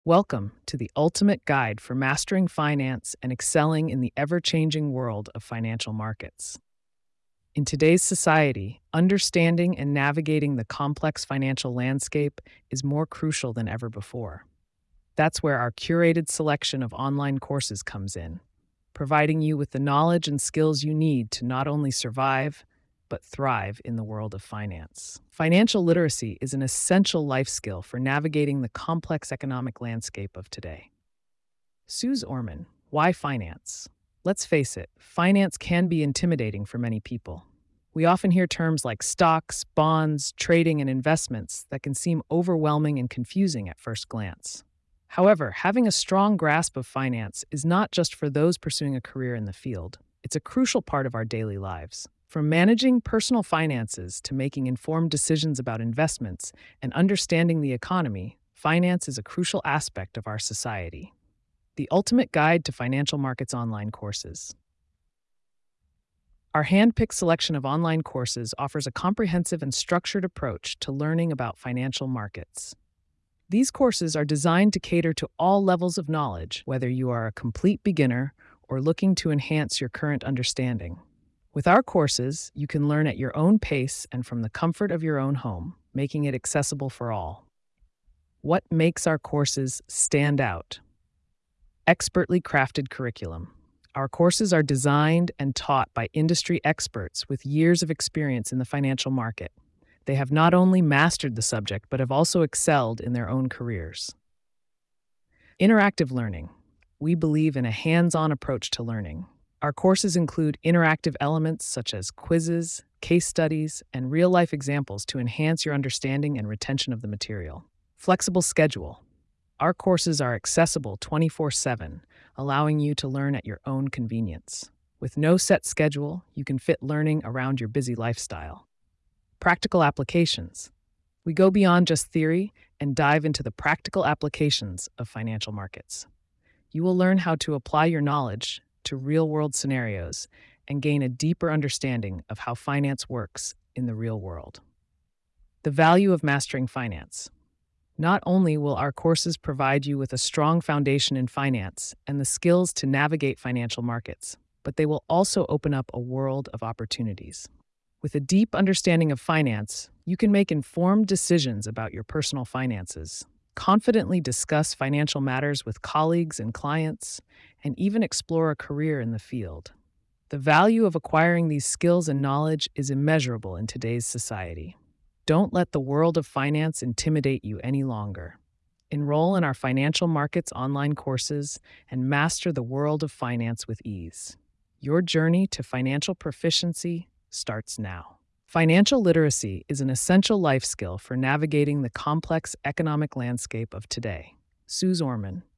Welcome to the ultimate guide for mastering finance and excelling in the ever changing world of financial markets. In today's society, understanding and navigating the complex financial landscape is more crucial than ever before. That's where our curated selection of online courses comes in, providing you with the knowledge and skills you need to not only survive, but thrive in the world of finance. Financial literacy is an essential life skill for navigating the complex economic landscape of today. Suze Orman, why finance? Let's face it, finance can be intimidating for many people. We often hear terms like stocks, bonds, trading, and investments that can seem overwhelming and confusing at first glance. However, having a strong grasp of finance is not just for those pursuing a career in the field. It's a crucial part of our daily lives. From managing personal finances to making informed decisions about investments and understanding the economy, finance is a crucial aspect of our society. The ultimate guide to financial markets online courses. Our hand-picked selection of online courses offers a comprehensive and structured approach to learning about financial markets. These courses are designed to cater to all levels of knowledge, whether you are a complete beginner or looking to enhance your current understanding. With our courses, you can learn at your own pace and from the comfort of your own home, making it accessible for all. What makes our courses stand out? Expertly crafted curriculum. Our courses are designed and taught by industry experts with years of experience in the financial market. They have not only mastered the subject, but have also excelled in their own careers. Interactive learning. We believe in a hands-on approach to learning. Our courses include interactive elements such as quizzes, case studies, and real-life examples to enhance your understanding and retention of the material. Flexible schedule. Our courses are accessible 24/7, allowing you to learn at your own convenience. With no set schedule, you can fit learning around your busy lifestyle. Practical applications. We go beyond just theory and dive into the practical applications of financial markets. You will learn how to apply your knowledge to real-world scenarios and gain a deeper understanding of how finance works in the real world. The value of mastering finance. Not only will our courses provide you with a strong foundation in finance and the skills to navigate financial markets, but they will also open up a world of opportunities. With a deep understanding of finance, you can make informed decisions about your personal finances, confidently discuss financial matters with colleagues and clients, and even explore a career in the field. The value of acquiring these skills and knowledge is immeasurable in today's society. Don't let the world of finance intimidate you any longer. Enroll in our financial markets online courses and master the world of finance with ease. Your journey to financial proficiency starts now. Financial literacy is an essential life skill for navigating the complex economic landscape of today. Suze Orman,